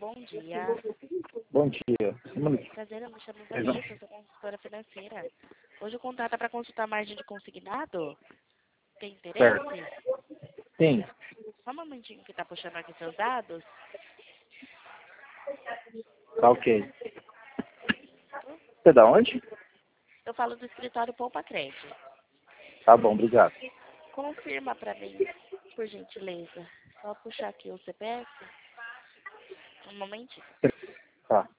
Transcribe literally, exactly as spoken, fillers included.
bom dia. Bom dia. Um Prazer, eu me chamo Vanessa, sou consultora financeira. Hoje o contato é para consultar a margem de consignado. Tem interesse? Certo. Sim. Só um momentinho que está puxando aqui seus dados. Tá ok. Você é da onde? Eu falo do escritório Poupa Crédito. Tá bom, obrigado. Confirma para mim, por gentileza. Só puxar aqui o C P F. Um momentinho. Tá.